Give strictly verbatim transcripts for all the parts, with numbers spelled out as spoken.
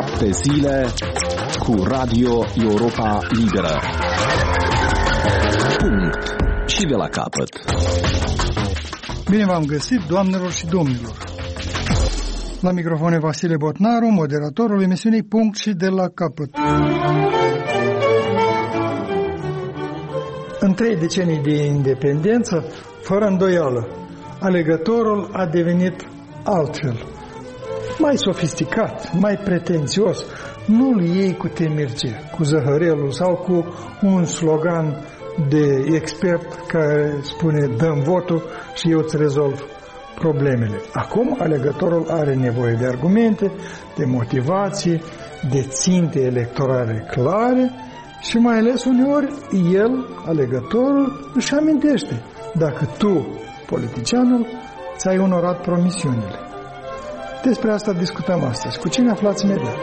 Șapte zile cu Radio Europa Liberă. Punct. Și de la capăt. Bine v-am găsit, doamnelor și domnilor. La microfon Vasile Botnaru, moderatorul emisiunii Punct și de la capăt. În trei decenii de independență, fără îndoială, alegătorul a devenit altfel. Mai sofisticat, mai pretențios, nu-l iei cu temirce, cu zăhărelul sau cu un slogan de expert care spune dăm votul și eu îți rezolv problemele. Acum alegătorul are nevoie de argumente, de motivație, de ținte electorale clare și mai ales uneori el, alegătorul, își amintește dacă tu, politicianul, ți-ai onorat promisiunile. Despre asta discutăm astăzi. Cu cine aflați imediat?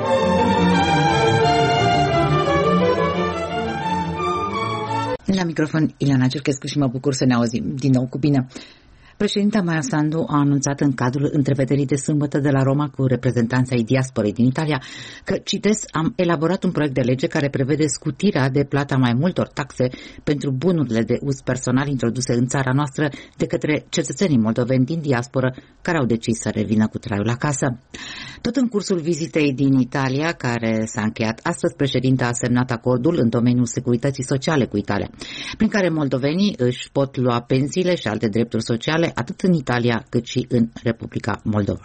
La microfon Ileana Cerchescu și mă bucur să ne auzim din nou cu bine. Președinta Maia Sandu a anunțat în cadrul întrevederii de sâmbătă de la Roma cu reprezentanța ai diasporei din Italia că, citez, am elaborat un proiect de lege care prevede scutirea de plata mai multor taxe pentru bunurile de uz personal introduse în țara noastră de către cetățenii moldoveni din diasporă care au decis să revină cu traiul acasă. Tot în cursul vizitei din Italia, care s-a încheiat astăzi, președinta a semnat acordul în domeniul securității sociale cu Italia, prin care moldovenii își pot lua pensiile și alte drepturi sociale atât în Italia cât și în Republica Moldova.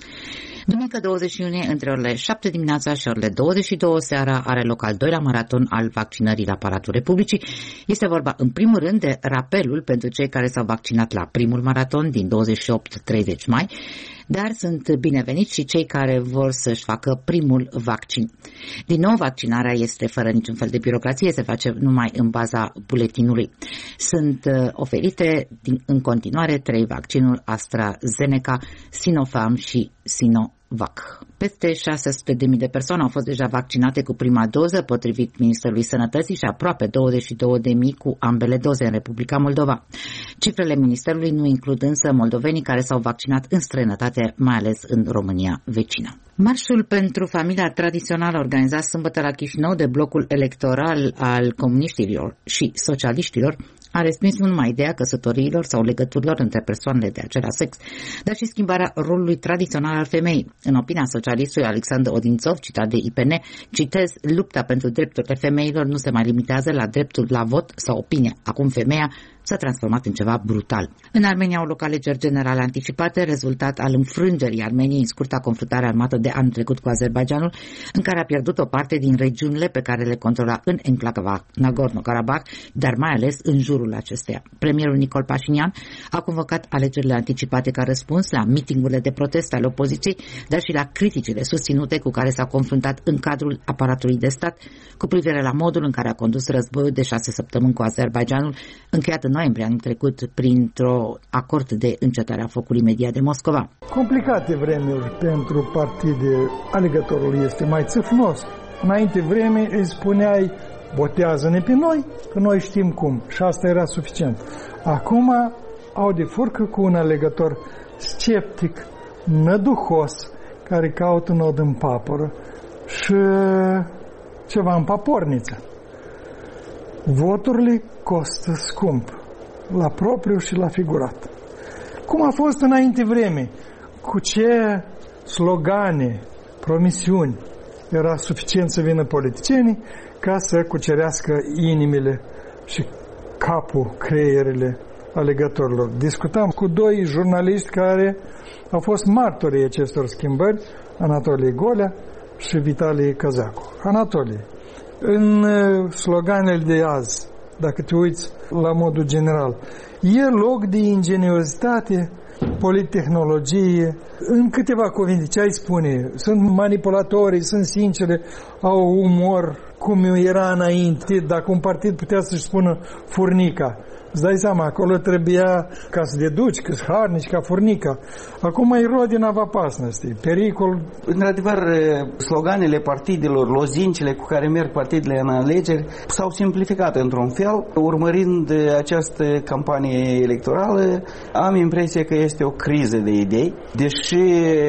Duminică douăzeci iunie, între orele șapte dimineața și orele douăzeci și două seara, are loc al doilea maraton al vaccinării la Palatul Republicii. Este vorba în primul rând de rapelul pentru cei care s-au vaccinat la primul maraton din douăzeci și opt treizeci mai, dar sunt bineveniți și cei care vor să-și facă primul vaccin. Din nou, vaccinarea este fără niciun fel de birocrație, se face numai în baza buletinului. Sunt oferite din, în continuare trei vaccinuri AstraZeneca, Sinopharm și Sinovac. Peste șase sute de mii de persoane au fost deja vaccinate cu prima doză, potrivit Ministerului Sănătății, și aproape douăzeci și două de mii cu ambele doze în Republica Moldova. Cifrele Ministerului nu includ însă moldovenii care s-au vaccinat în străinătate, mai ales în România vecină. Marșul pentru familia tradițională organizat sâmbătă la Chișinău de blocul electoral al comuniștilor și socialiștilor a respins nu numai ideea căsătoriilor sau legăturilor între persoanele de același sex, dar și schimbarea rolului tradițional al femeii. În opinia socialistului Alexandru Odințov, citat de I P N, citez, lupta pentru drepturile femeilor nu se mai limitează la dreptul la vot sau opinie. Acum femeia s-a transformat în ceva brutal. În Armenia au loc alegeri generale anticipate, rezultat al înfrângerii Armeniei în scurta confruntare armată de anul trecut cu Azerbaidjanul, în care a pierdut o parte din regiunile pe care le controla în enclava Nagorno-Karabakh, dar mai ales în jurul acesteia. Premierul Nicol Pașinian a convocat alegerile anticipate ca răspuns la mitingurile de protest ale opoziției, dar și la criticile susținute cu care s-a confruntat în cadrul aparatului de stat cu privire la modul în care a condus războiul de șase săptămâni cu Azerbaidjanul, încheiat în noiembrie anul trecut printr-o acord de încetare a focului imediat de Moscova. Complicate vremuri pentru partide, alegătorul este mai țâfnos. Înainte vreme îi spuneai, botează-ne pe noi, că noi știm cum. Și asta era suficient. Acum au de furcă cu un alegător sceptic, năduhos, care caută nod în papură și ceva în paporniță. Voturile costă scump, la propriu și la figurat. Cum a fost înainte vreme, cu ce slogane, promisiuni era suficient să vină politicienii ca să cucerească inimile și capul, creierile alegătorilor. Discutam cu doi jurnaliști care au fost martorii acestor schimbări, Anatolie Golea și Vitalie Cazacu. Anatolie, în sloganele de azi, dacă te uiți la modul general, e loc de ingeniozitate, polittehnologie. În câteva cuvinte, ce ai spune? Sunt manipulatorii, sunt sincere, au umor, cum era înainte, dacă un partid putea să-și spună furnica. Îți dai seama, acolo trebuia ca să deduci, câți harnici, ca furnica. Acum e rodina va pasnosti, pericol. Într-adevăr, sloganele partidelor, lozincile cu care merg partidele în alegeri s-au simplificat într-un fel. Urmărind această campanie electorală, am impresia că este o criză de idei, deși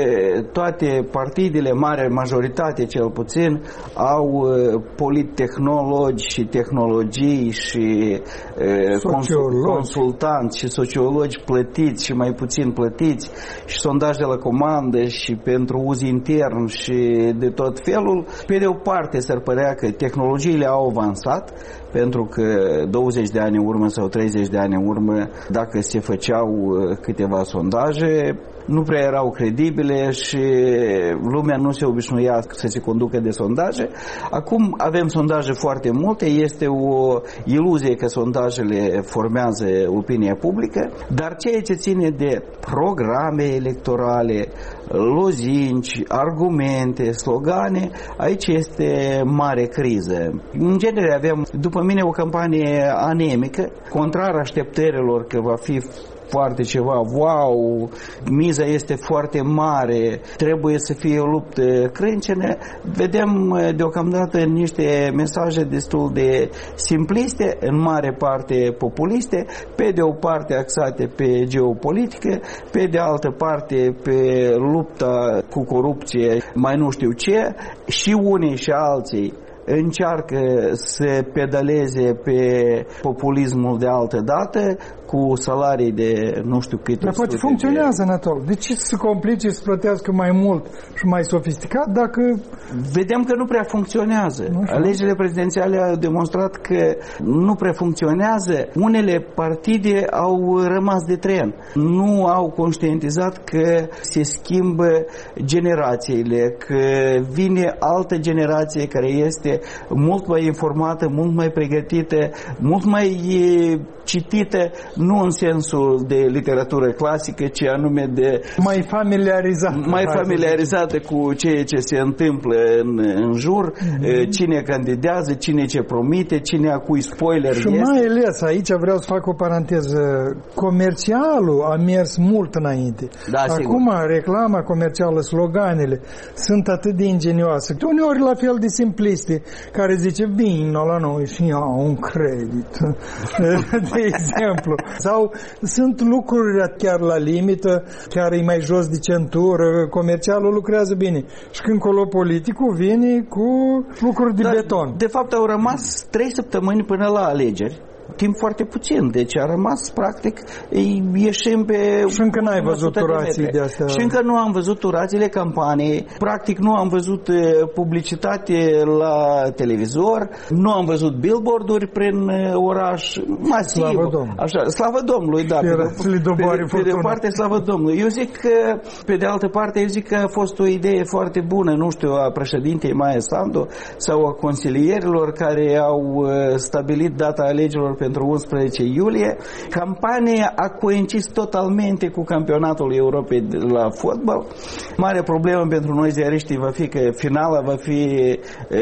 toate partidele, mare majoritate cel puțin, au polittehnologi și tehnologii și sociologi, consultanți și sociologi plătiți și mai puțin plătiți și sondaje la comandă și pentru uz intern și de tot felul. Pe de o parte s-ar părea că tehnologiile au avansat, pentru că douăzeci de ani în urmă sau treizeci de ani în urmă, dacă se făceau câteva sondaje, nu prea erau credibile și lumea nu se obișnuia să se conducă de sondaje. Acum avem sondaje foarte multe, este o iluzie că sondajele formează opinia publică, dar ceea ce ține de programe electorale, lozinci, argumente, slogane, aici este mare criză. În genere avem, după mine, o campanie anemică, contrar așteptărilor că va fi foarte ceva, wow, miza este foarte mare, trebuie să fie o luptă crâncenă. Vedem deocamdată niște mesaje destul de simpliste, în mare parte populiste, pe de o parte axate pe geopolitică, pe de altă parte pe lupta cu corupție, mai nu știu ce, și unii și alții încearcă să pedaleze pe populismul de altă dată cu salarii de nu știu câte. Dar poate funcționează, de... Anatol. De ce să complice să plătească mai mult și mai sofisticat dacă... Vedem că nu prea funcționează. Alegerile prezidențiale au demonstrat că nu prea funcționează. Unele partide au rămas de tren. Nu au conștientizat că se schimbă generațiile, că vine altă generație care este mult mai informată, mult mai pregătită, mult mai citită, nu în sensul de literatură clasică, ci anume de... Mai familiarizată. Mai familiarizată cu ceea ce se întâmplă în, în jur, mm-hmm. cine candidează, cine ce promite, cine a cui spoiler și este. mai ales, aici vreau să fac o paranteză, comercialul a mers mult înainte. Da, acum reclama comercială, sloganele sunt atât de ingenioase, uneori la fel de simpliste, care zice, vină la noi și ia un credit, de exemplu. Sau sunt lucruri chiar la limită, chiar e mai jos de centură, comercialul lucrează bine. Și când colo politicul vine cu lucruri de da, beton. De fapt au rămas trei săptămâni până la alegeri. Timp foarte puțin, deci a rămas practic ieșim pe... Și încă n-ai văzut turații de astea. Și încă nu am văzut turațiile campaniei, practic nu am văzut publicitate la televizor, nu am văzut billboard-uri prin oraș masiv. Slavă Domnului. Așa, slavă Domnului, da. Pe, pe, pe de parte, slavă Domnului. Eu zic că, pe de altă parte, eu zic că a fost o idee foarte bună, nu știu, a președintei Maia Sandu sau a consilierilor care au stabilit data alegerilor pentru unsprezece iulie. Campania a coincis totalmente cu campionatul Europei la fotbal. Mare problemă pentru noi ziariștii va fi că finala va fi e,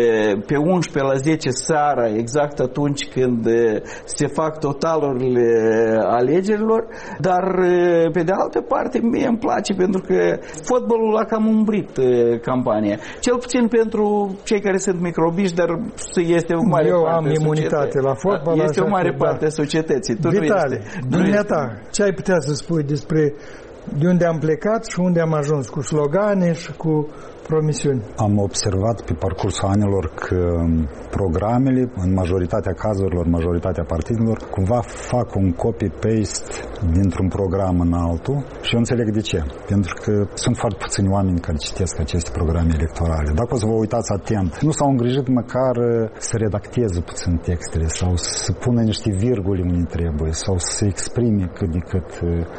pe unsprezece la zece seara, exact atunci când e, se fac totalurile alegerilor, dar e, pe de altă parte mie îmi place pentru că fotbalul a cam umbrit e, campania. Cel puțin pentru cei care sunt microbiști, dar este o mare Eu parte am imunitate la fotbal. Este o mare că, parte da. a societății. Vitale, dumneata, ce ai putea să spui despre de unde am plecat și unde am ajuns, cu slogane și cu promisiuni? Am observat pe parcursul anilor că programele, în majoritatea cazurilor, majoritatea partidelor, cumva fac un copy-paste dintr-un program în altul și eu înțeleg de ce. Pentru că sunt foarte puțini oameni care citesc aceste programe electorale. Dacă o să vă uitați atent, nu s-au îngrijit măcar să redacteze puțin textele sau să pună niște virguli unde trebuie sau să se exprime cât de cât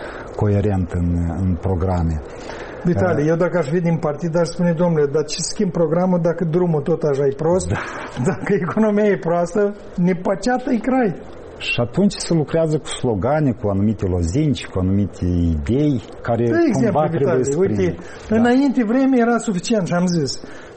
coerent în, în programe. Vitale, eu dacă aș fi din partid aș spune, domnule, dar ce schimb programul dacă drumul tot așa e prost, da. Dacă economia e proastă, nepaceată-i crai. Și atunci se lucrează cu slogane, cu anumite lozinci, cu anumite idei care de exemplu, cumva Vitale, trebuie să uite, da. Înainte vreme era suficient și am zis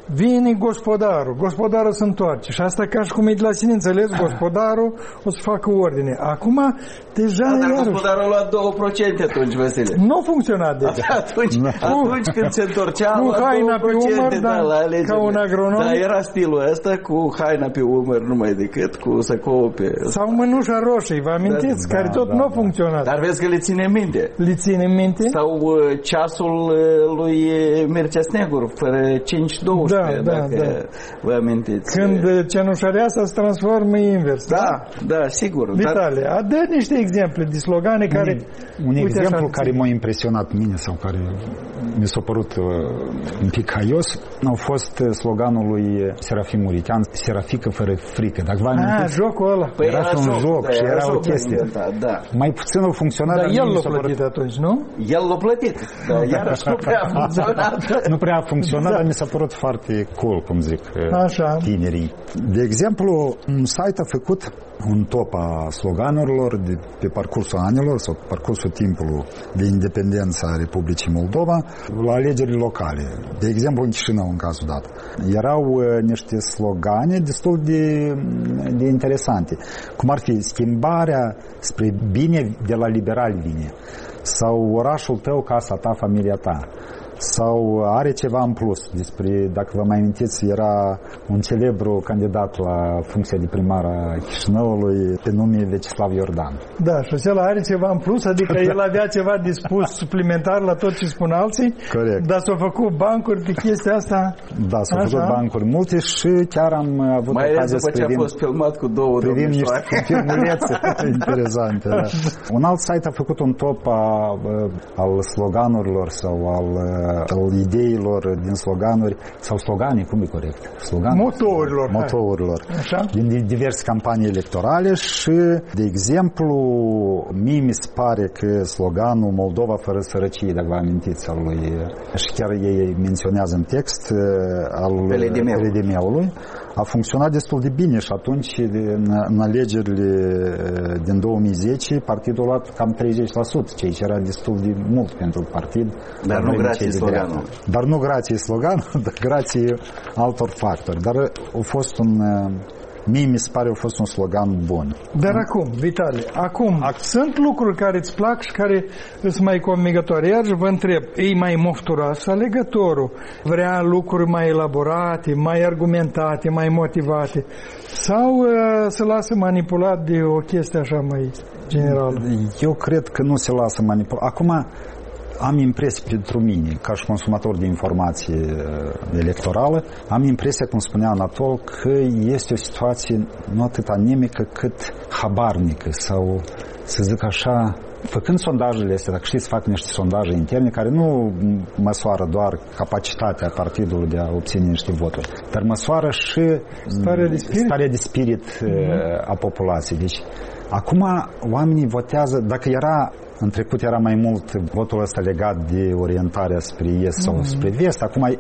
vine gospodarul, gospodarul se întoarce și asta ca și cum e de la sine înțeles, gospodarul o să facă ordine. Acum, deja da, dar iarăși... gospodarul a luat două la sută atunci, Vasile. Nu funcționa deja. Atunci, atunci când se întorcea, cu haina pe umăr, da, da, la alegere. ca un agronom. Da, era stilul ăsta cu haina pe umăr numai decât cu săcou pe... Sau mânușa roșie, vă amintiți? Da, care tot da, nu a funcționat. Dar vezi că le ține minte. Le ține minte? Sau uh, ceasul uh, lui Mircea Snegur, fără cinci douăsprezece, da, dacă da, da. vă amintiți. Când cenușăreasa se transformă invers. Da, da, da, sigur. Vitale, dar... dă niște exemple de slogane care... Un, un exemplu care m-a impresionat mine sau care mi s-a părut uh, un pic haios au fost sloganul lui Serafim Mureșan, Serafică fără frică. Dacă vă amintiți, ah, jocul ăla. Păi era, era un joc, joc da, și era, era o chestie. Inventat, da. Mai puțin a funcționat. Dar el l-a plătit părut... atunci, nu? El l-a plătit, dar iarăși nu prea a funcționat. Nu prea a funcționat, da. Dar mi s-a părut foarte cool, cum zic așa. Tinerii. De exemplu, un site a făcut un top a sloganurilor de, pe parcursul anilor sau pe parcursul timpului de independență a Republicii Moldova la alegerile locale. De exemplu, în Chișinău, în cazul dat. Erau uh, niște slogane destul de, de interesante. Cum ar fi schimbarea spre bine de la liberali vine. Sau orașul tău, casa ta, familia ta. Sau are ceva în plus despre, dacă vă mai amintiți, era un celebru candidat la funcția de primar a Chișinăului pe nume Vecislav Iordan. Da, și acela are ceva în plus, adică el avea ceva de spus suplimentar la tot ce spun alții. Corect. Dar s-au făcut bancuri pe chestia asta. Da, s-au făcut bancuri multe și chiar am avut mai ocazia să privim, a fost filmat cu două privim niște filmulețe interesante. Da. Un alt site a făcut un top a, al sloganurilor sau al al ideilor din sloganuri sau slogane, cum e corect? Sloganuri? Motourilor. Motourilor. Așa? Din diverse campanii electorale și, de exemplu, mie mi se pare că sloganul Moldova fără sărăcie, dacă vă amintiți, al lui, și chiar ei menționează în text, al Peledemeului, a funcționat destul de bine și atunci, în, în alegerile din două mii zece, partidul a luat cam treizeci la sută, ceea ce era destul de mult pentru partid. Dar nu grație sloganul. Dar nu grație sloganul, dar grație altor factori. Dar a fost un... Mie mi se pare a fost un slogan bun. Dar acum, Vitale, acum Ac- sunt lucruri care îți plac și care sunt mai convingătoare. Iar vă întreb, e mai mofturos alegătorul? Vrea lucruri mai elaborate, mai argumentate, mai motivate? Sau uh, se lasă manipulat de o chestie așa mai generală? Eu cred că nu se lasă manipulat. Acum am impresia pentru mine, ca și consumator de informație electorală, am impresia, cum spunea Anatol, că este o situație nu atât anemică cât habarnică sau, să zic așa, făcând sondajele astea, dacă știți, fac niște sondaje interne care nu măsoară doar capacitatea partidului de a obține niște voturi, dar măsoară și starea de spirit, starea de spirit mm-hmm. a populației. Deci, acum oamenii votează, dacă era în trecut era mai mult votul ăsta legat de orientarea spre est sau mm-hmm. spre vest. Acum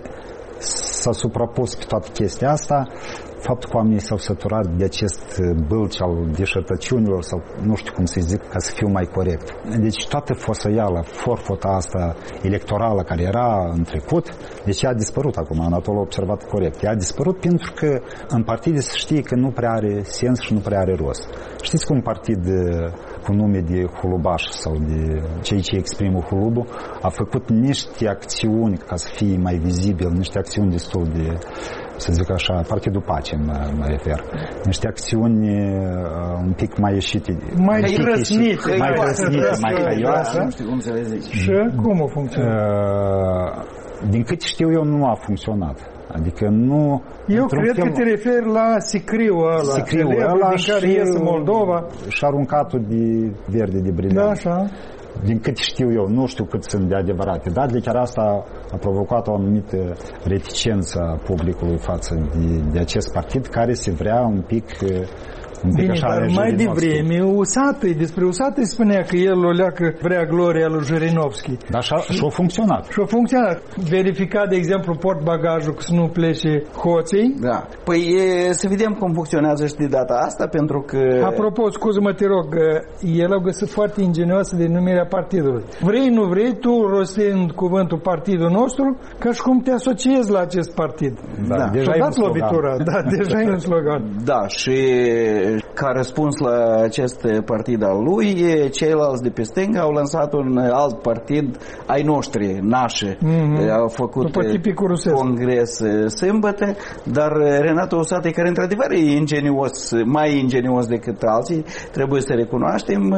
s-a suprapus pe toată chestia asta faptul că oamenii s-au săturat de acest bâlci al deșertăciunilor sau nu știu cum să-i zic ca să fiu mai corect. Deci toată fosăiala, forfota asta electorală care era în trecut, deci ea a dispărut acum, Anatol a observat corect. Ea a dispărut pentru că în partide se știe că nu prea are sens și nu prea are rost. Știți că un partid cu nume de hulubaș sau de cei ce exprimă hulubul a făcut niște acțiuni ca să fie mai vizibil, niște acțiuni destul de, să zic așa, Partidul Pace mă, mă refer. Niște acțiuni uh, un pic mai ieșite. Mai trăsnite. Mai trăsnite, mai haioase. Nu știu cum să le zici. Și cum a funcționat? Uh, din cât știu eu, nu a funcționat. Adică nu... Eu cred fel, că te referi la sicriul ăla. Sicriul ăla din care și, iese Moldova. Și aruncatul de verde, de briliant. Da, așa. Din cât știu eu, nu știu cât sunt de adevărate, dar de chiar asta a provocat o anumită reticență a publicului față de, de acest partid care se vrea un pic Bine, dar mai devreme Usatăi, despre Usatăi spunea că el o leacă vrea gloria lui Jirinovski. Dar și-a funcționat. Și-a funcționat. Verificat, de exemplu, portbagajul că să nu plece hoții. Da. Păi e, să vedem cum funcționează și de data asta, pentru că... Apropo, scuză-mă, te rog, el a găsit foarte ingenioasă denumirea partidului. Vrei, nu vrei, tu rostind cuvântul partidul nostru, ca și cum te asociezi la acest partid. Da, da. Deja și-a dat lovitura. Da, deja e un slogan. Da, și ca răspuns la acest partid al lui, ceilalți de pe stânga au lansat un alt partid ai noștri, nașe. Mm-hmm. Au făcut congres sâmbătă, dar Renato Usatăi, care într-adevăr e ingenios, mai ingenios decât alții, trebuie să recunoaștem,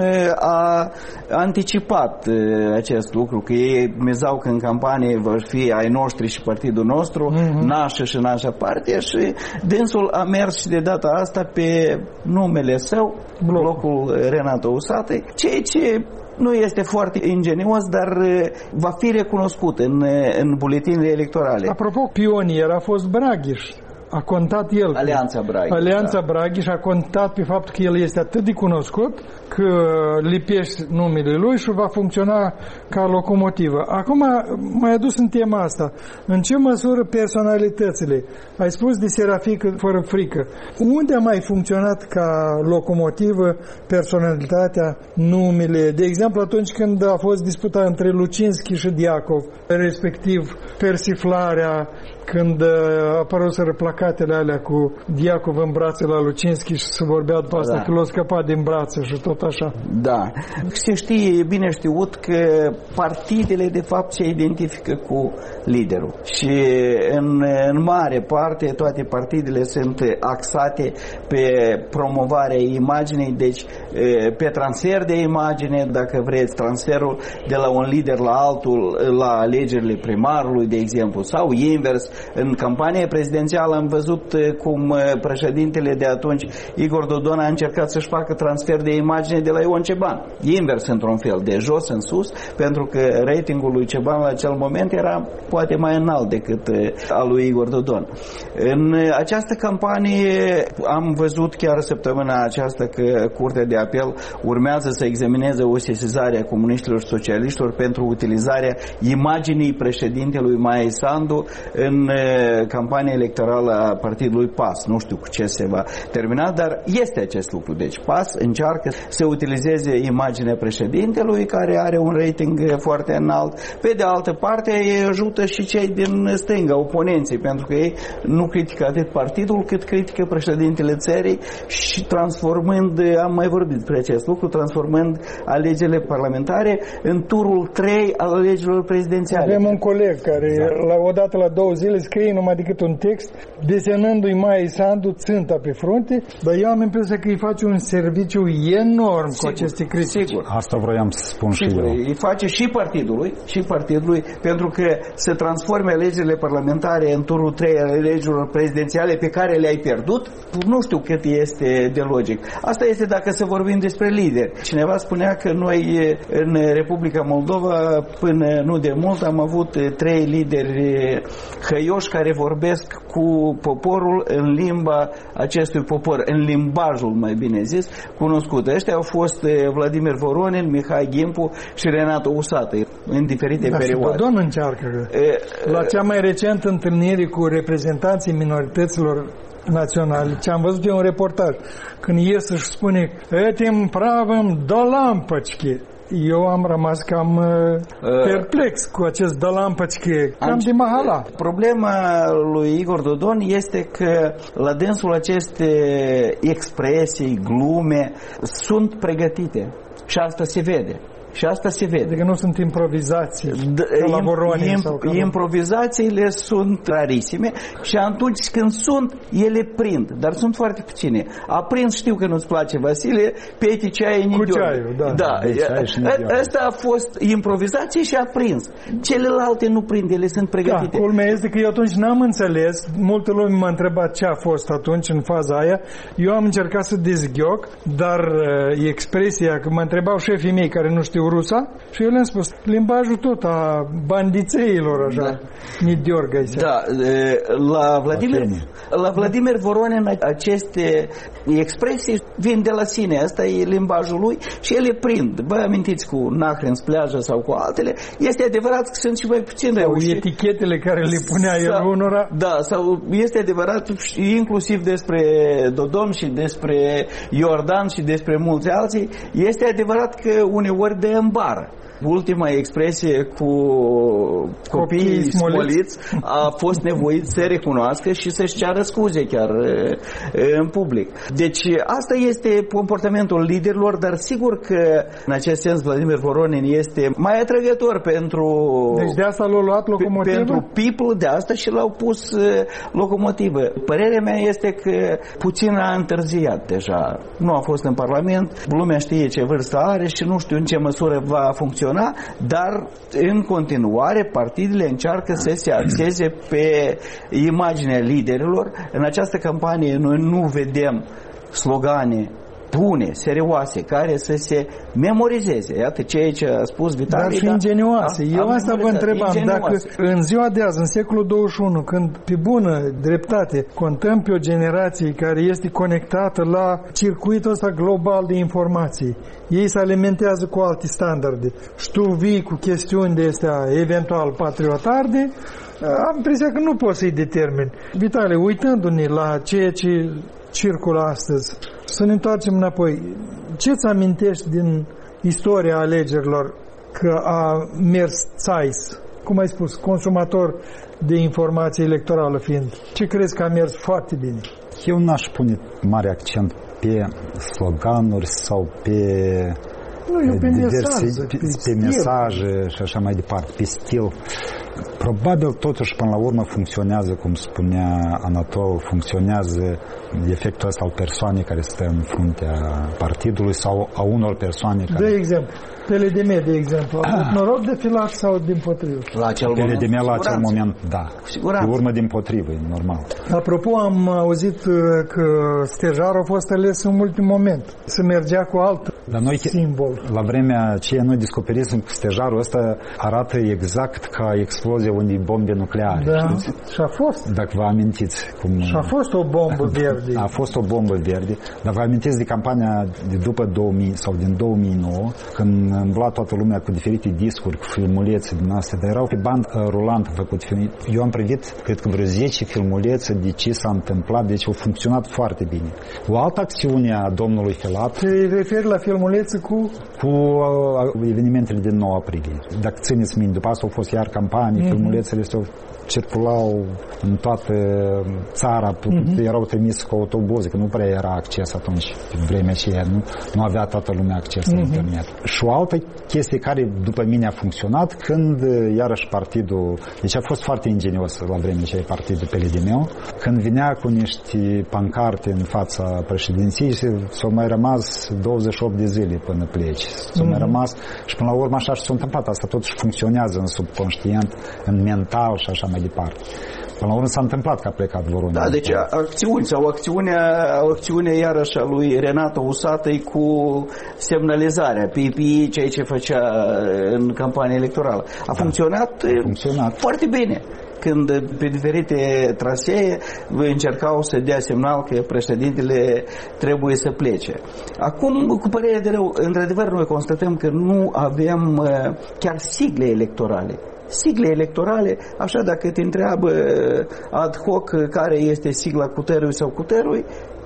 a anticipat acest lucru, că ei mizau că în campanie vor fi ai noștri și partidul nostru, mm-hmm. nașă și nașa parte, și dânsul a mers și de data asta pe numele său, blocul Renato Usatăi, ceea ce nu este foarte ingenios, dar va fi recunoscut în, în buletinele electorale. Apropo, pionier a fost Braghiș. A contat el. Alianța Braghiș. Alianța da. Braghiș a contat pe faptul că el este atât de cunoscut că lipești numele lui și va funcționa ca locomotivă. Acum m-ai adus în tema asta. În ce măsură personalitățile? Ai spus de Serafică fără frică. Unde a mai funcționat ca locomotivă personalitatea, numele? De exemplu, atunci când a fost disputat între Lucinski și Diacov, respectiv persiflarea, când a apărut placatele alea cu Diacov în brațe la Lucinski și se vorbea după asta da. Că l-a scăpat din brațe și tot așa. Da. Se știe bine știut că partidele de fapt se identifică cu liderul și în, în mare parte toate partidele sunt axate pe promovarea imaginii, deci pe transfer de imagine, dacă vreți, transferul de la un lider la altul la alegerile primarului, de exemplu, sau invers. În campanie prezidențială am văzut cum președintele de atunci, Igor Dodon, a încercat să-și facă transfer de imagine de la Ion Ceban. Invers, într-un fel, de jos în sus, pentru că ratingul lui Ceban la acel moment era poate mai înalt decât al lui Igor Dodon. În această campanie am văzut chiar săptămâna aceasta că Curtea de Apel urmează să examineze o sesizare a comuniștilor și socialiștilor pentru utilizarea imaginii președintelui Maia Sandu în campania electorală a partidului P A S. Nu știu cu ce se va termina, dar este acest lucru. Deci P A S încearcă să utilizeze imaginea președintelui, care are un rating foarte înalt. Pe de altă parte, ei ajută și cei din stânga, oponenții, pentru că ei nu critică atât partidul, cât critică președintele țării și transformând, am mai vorbit despre acest lucru, transformând alegerile parlamentare în turul trei al alegerilor prezidențiale. Avem un coleg care da. la odată la două zile scrie numai decât un text desenându-i Maia Sandu țânta pe frunte, dar eu am impresia că îi face un serviciu enorm sigur, cu aceste critici. Sigur. Asta vroiam să spun sigur, și eu. Îi face și partidului, și partidului, pentru că se transforme alegerile parlamentare în turul trei al alegerilor prezidențiale pe care le-ai pierdut, nu știu cât este de logic. Asta este dacă să vorbim despre lideri. Cineva spunea că noi în Republica Moldova până nu de mult am avut trei lideri hăioși care vorbesc cu poporul în limba acestui popor, în limbajul, mai bine zis, cunoscut. Ăștia au fost Vladimir Voronin, Mihai Gimpu și Renato Usatăi în diferite da, perioade. Dodon încearcă. E, la cea mai recentă întâlnire cu reprezentanții minorităților naționale, ce am văzut eu un reportaj, când ies și spune etim pravim do lampăčki. Eu am rămas cam uh, perplex cu acest de lampăčki, cam de mahala. Problema lui Igor Dodon este că la dânsul aceste expresii, glume, sunt pregătite și asta se vede. Și asta se vede. Adică nu sunt improvizații D- la Voronin imp- sau improvizațiile sunt rarisime și atunci când sunt, ele prind, dar sunt foarte puține. A prins, știu că nu-ți place, Vasile, peti ceai cu ceaiul, da. Da. Asta a fost improvizație și a prins. Celelalte nu prind, ele sunt pregătite. Da, culmea este că eu atunci n-am înțeles, multă lume m-a întrebat ce a fost atunci în faza aia, eu am încercat să dezghioc, dar uh, expresia, că mă întrebau șefii mei care nu știu știu rusa și eu le-am spus, limbajul tot a bandițeilor, așa, da. Nidiorga. Da, la Vladimir, la Vladimir Voronin aceste expresii vin de la sine, asta e limbajul lui și ele prind. Bă, amintiți cu Nahrens plajă sau cu altele, este adevărat că sunt și mai puțin reuși. Sau etichetele care le punea el unora. Da, sau este adevărat inclusiv despre Dodon și despre Iordan și despre mulți alții, este adevărat că uneori de în bară. Ultima expresie cu copiii smoliți a fost nevoit să recunoască și să-și ceară scuze chiar în public. Deci asta este comportamentul liderilor, dar sigur că în acest sens Vladimir Voronin este mai atrăgător pentru deci de asta l-au luat locomotivă? Pentru people, de asta și l-au pus locomotivă. Părerea mea este că puțin a întârziat deja. Nu a fost în Parlament, lumea știe ce vârstă are și nu știu în ce măsură va funcționa, dar în continuare partidele încearcă să se axeze pe imaginea liderilor. În această campanie noi nu vedem slogane bune, serioase, care să se memorizeze. Iată ceea ce a spus Vitali. Dar și ingenioase. Da? Eu asta vă întrebam, dacă în ziua de azi, în secolul douăzeci și unu, când pe bună dreptate contăm pe o generație care este conectată la circuitul ăsta global de informații, ei se alimentează cu alte standarde și tu vii cu chestiuni de astea eventual patriotarde, am impresia că nu poți să-i determini. Vitali, uitându-ne la ceea ce circulă astăzi, să ne întoarcem înapoi. Ce-ți amintești din istoria alegerilor că a mers Zeiss, cum ai spus, consumator de informație electorală fiind? Ce crezi că a mers foarte bine? Eu n-aș pune mare accent pe sloganuri sau pe nu, eu pe diverse, mesaje, pe, pe mesaje și așa mai departe, pe stil. Probabil totuși până la urmă funcționează, cum spunea Anatol, funcționează efectul ăsta al persoanei care stă în fruntea partidului sau a unor persoane care... De exemplu, P L D M, de exemplu, a avut noroc de filat sau dimpotrivă? La acel P L D M la acel moment, da. Siguranță. Pe urmă dimpotrivă, e normal. Apropo, am auzit că Stejar a fost ales în ultim moment. Să mergea cu alt Dar noi, simbol. La vremea aceea noi descoperisem că stejarul ăsta arată exact ca explozia unei bombe nucleare. Da, știți? și a fost. Dacă vă amintiți. Cum... Și a fost o bombă verde. A fost o bombă verde. Dar vă amintiți de campania de după două mii sau din două mii nouă, când îmbla toată lumea cu diferite discuri, cu filmulețe din astea, dar erau pe bandă rulantă făcut film. Eu am privit, cred că vreo zece filmulețe de ce s-a întâmplat, deci au funcționat foarte bine. O altă acțiune a domnului Filat... Te referi la filmulețe cu... Cu uh, evenimentele din nouă aprilie. Dacă țineți minte, după asta au fost iar campanii, mm-hmm. filmulețele s-au circulau în toată țara, mm-hmm. erau trimise cu autobuze, că nu prea era acces atunci, pe vremea aceea, nu, nu avea toată lumea acces mm-hmm. la internet. Și o altă chestie care după mine a funcționat, când iarăși partidul, deci a fost foarte ingenios la vremea aceea partidul P L D M, când vinea cu niște pancarte în fața președinției și s-au mai rămas douăzeci și opt de zile până pleci. S-au mm-hmm. mai rămas și până la urmă așa și s-a întâmplat. Asta totuși funcționează în subconștient, în mental și așa mai departe. Până la urmă s-a întâmplat că a plecat Voronin. Da, deci acțiuni sau acțiunea, acțiunea iarăși a lui Renato Usatăi cu semnalizarea P P I, ceea ce făcea în campania electorală. A da, funcționat, a funcționat foarte bine. Când pe diferite trasee încercau să dea semnal că președintele trebuie să plece. Acum, cu părere de rău, într-adevăr noi constatăm că nu avem chiar sigle electorale. Sigle electorale, așa dacă te întreabă ad hoc care este sigla cutărui sau cutărui,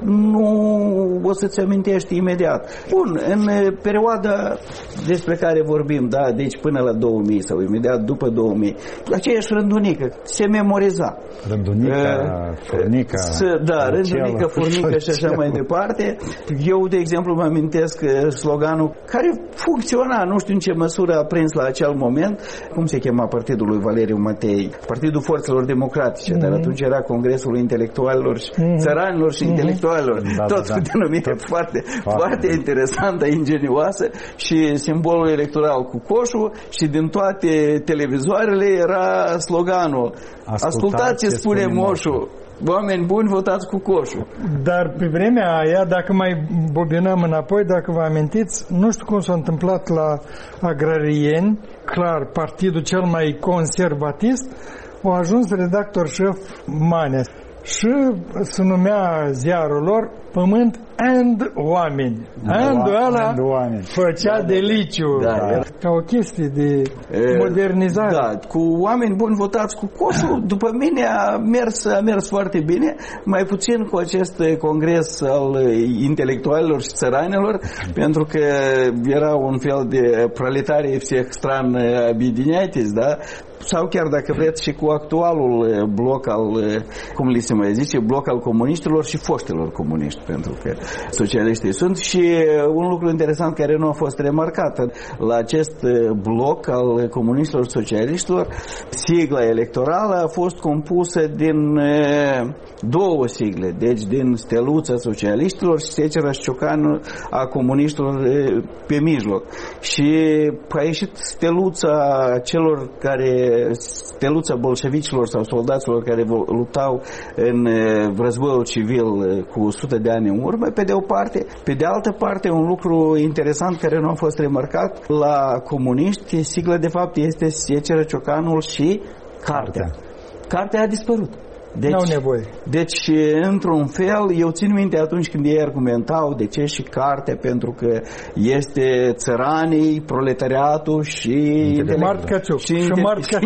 nu o să-ți amintești imediat. Bun, în perioada despre care vorbim, da, deci până la două mii sau imediat după două mii, aceeași rândunică se memoriza. Rândunica, furnica, da, rândunica, furnică și așa mai departe. Eu, de exemplu, mă amintesc sloganul care funcționa, nu știu în ce măsură a prins la acel moment, cum se chema partidul lui Valeriu Matei, Partidul Forțelor Democratice, mm-hmm. dar atunci era Congresul Intelectualilor și mm-hmm. țăranilor și mm-hmm. intelectualilor. Da, tot da, cu denumire tot foarte, foarte, foarte interesantă, ingenioasă și simbolul electoral cu coșul și din toate televizoarele era sloganul Ascultați ce spune moșul. Oameni buni, votați cu coșul. Dar pe vremea aia, dacă mai bobinăm înapoi, dacă vă amintiți, nu știu cum s-a întâmplat la agrarieni, clar, partidul cel mai conservatist, a ajuns redactor șef Manea. Și se numea ziarul lor Pământ and Oameni. And ăla făcea deliciu. Da, da. Ca o chestie de e, modernizare. Da, cu oameni buni votați cu coșul, după mine a mers, a mers foarte bine, mai puțin cu acest congres al intelectualilor și țăranilor, pentru că era un fel de proletarii всех стран объединяйтесь, da? Sau chiar dacă vreți și cu actualul bloc al, cum li se mai zice, bloc al comuniștilor și foștilor comuniști, pentru că socialiștii sunt. Și un lucru interesant care nu a fost remarcat la acest bloc al comuniștilor și socialiștilor, sigla electorală a fost compusă din două sigle, deci din steluța socialiștilor și secera și ciocanul a comuniștilor pe mijloc. Și a ieșit steluța celor care steluța bolșevicilor sau soldaților care luptau în războiul civil cu o sută de ani în urmă, pe de o parte. Pe de altă parte, un lucru interesant care nu a fost remarcat la comuniști, sigla de fapt este seceră, ciocanul și cartea. Cartea a dispărut. Deci, n-au nevoie. Deci, într-un fel, eu țin minte atunci când ei argumentau de ce și carte, pentru că este țăranii, proletariatul și Mart Căciuc și, și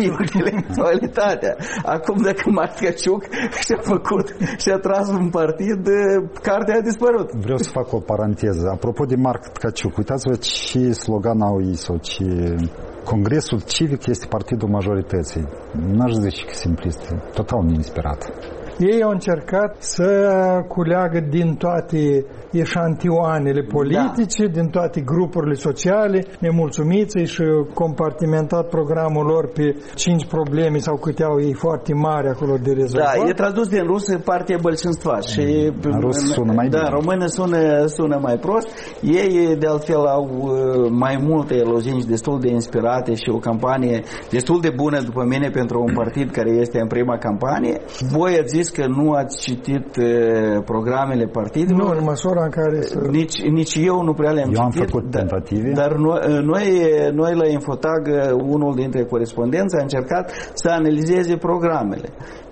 intelectualitatea. Acum, dacă Mart Căciuc și-a făcut și-a tras un partid, cartea a dispărut. Vreau să fac o paranteză. Apropo de Mart Căciuc, uitați-vă ce slogan au ei sau ce... Congresul civic este partidul majorității. N-aș zice că simplist, total neinspirat. Ei au încercat să culeagă din toate eșantioanele politice, da. din toate grupurile sociale, nemulțumiți și compartimentat programul lor pe cinci probleme sau câte au ei foarte mari acolo de rezolvat. Da, e tradus din rusă partea Bălșinstva și în rus sună mai da, bine. Da, română sună, sună mai prost. Ei de altfel au mai multe lozinci destul de inspirate și o campanie destul de bună după mine pentru un partid care este în prima campanie. Voi ați zis că nu ați citit uh, programele partidului. Nu, în măsura în care să... Nici, nici eu nu prea le-am eu citit. am făcut tentative. Dar noi, noi, noi la Infotag, unul dintre corespondenți a încercat să analizeze programele.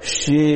Și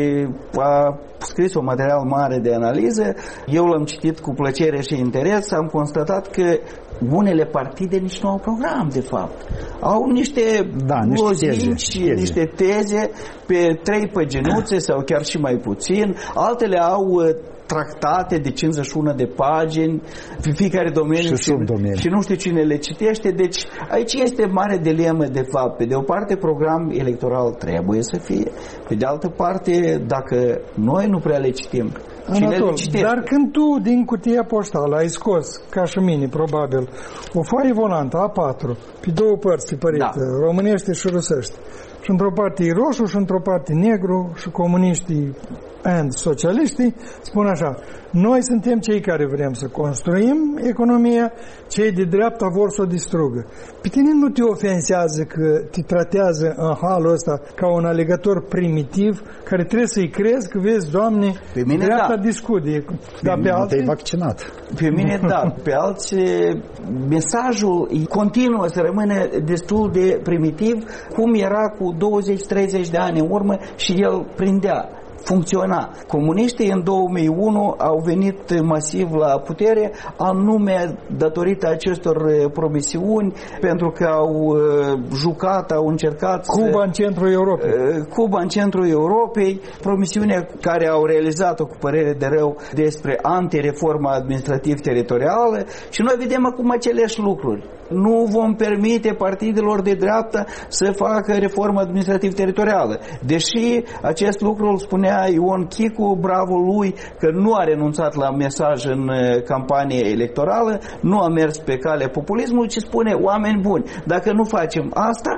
a scris un material mare de analiză. Eu l-am citit cu plăcere și interes. Am constatat că unele partide nici nu au program, de fapt. Au niște da, lozinci, niște, niște teze pe trei păginuțe sau chiar și mai puțin. Altele au tractate de cincizeci și unu de pagini pe fiecare domeniu și, și, și nu știu cine le citește. Deci aici este mare dilemă, de fapt. Pe de o parte, program electoral trebuie să fie. Pe de altă parte, dacă noi nu prea le citim, Anatol, dar când tu din cutia poștală ai scos, ca și mine, probabil, o foaie volantă A patru, pe două părți tipărite, da. românește și rusește, și într-o parte e roșu și într-o parte negru și comuniștii and socialiștii spun așa: noi suntem cei care vrem să construim economia, cei de dreapta vor să o distrugă. Pe tine nu te ofensează că te tratează în halul ăsta ca un alegător primitiv care trebuie să-i crezi că vezi, Doamne, pe mine dreapta da. discuție. Dar pe alții... Te-ai vaccinat. Pe mine da. Pe alții mesajul continuă să rămână destul de primitiv, cum era cu douăzeci treizeci de ani în urmă și el prindea. Funcționa. Comuniștii în două mii unu au venit masiv la putere, anume datorită acestor promisiuni, pentru că au jucat, au încercat Cuba să, în centrul Europei. Cuba în centrul Europei, promisiunea care au realizat-o cu părere de rău despre antireforma administrativ-teritorială și noi vedem acum aceleași lucruri. Nu vom permite partidelor de dreapta să facă reformă administrativ-teritorială. Deși acest lucru îl spunea Ion Chicu, bravo lui, că nu a renunțat la mesaj în campanie electorală, nu a mers pe calea populismului, ci spune: oameni buni, dacă nu facem asta,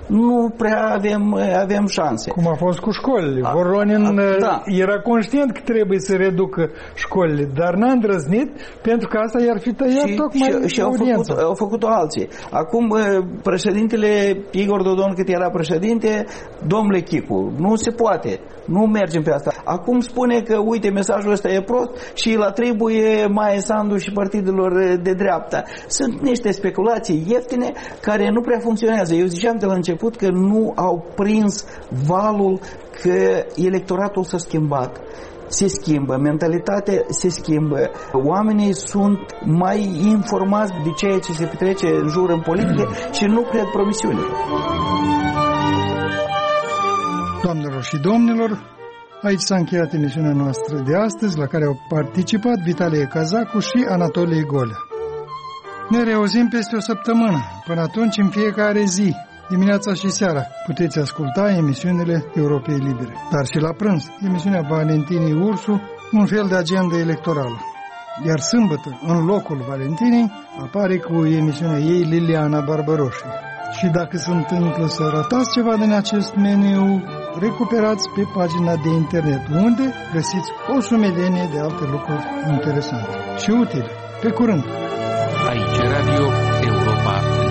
nu prea avem, avem șanse. Cum a fost cu școlile. Voronin da. era conștient că trebuie să reducă școlile, dar n-a îndrăznit, pentru că asta i-ar fi tăiat și, tocmai și, și au, făcut, au făcut-o alții. Acum, președintele Igor Dodon, cât era președinte, domnule Chicu, nu se poate. Nu mergem pe asta. Acum spune că, uite, mesajul ăsta e prost și îl atribuie Maia Sandu și partidelor de dreapta. Sunt niște speculații ieftine care nu prea funcționează. Eu ziceam de la început că nu au prins valul că electoratul s-a schimbat. Se schimbă, mentalitatea se schimbă. Oamenii sunt mai informați de ceea ce se petrece în jur în politică și nu cred promisiunile. Doamnelor și domnilor, aici s-a încheiat emisiunea noastră de astăzi, la care au participat Vitalie Cazacu și Anatolie Golea. Ne reauzim peste o săptămână. Până atunci, în fiecare zi, dimineața și seara, puteți asculta emisiunile Europei Libere. Dar și la prânz, emisiunea Valentinii Ursu, un fel de agenda electorală. Iar sâmbătă, în locul Valentinii, apare cu emisiunea ei Liliana Barbaroși. Și dacă se întâmplă să ratați ceva din acest meniu, recuperați pe pagina de internet, unde găsiți o sumedenie de alte lucruri interesante și utile. Pe curând! Aici Radio Europa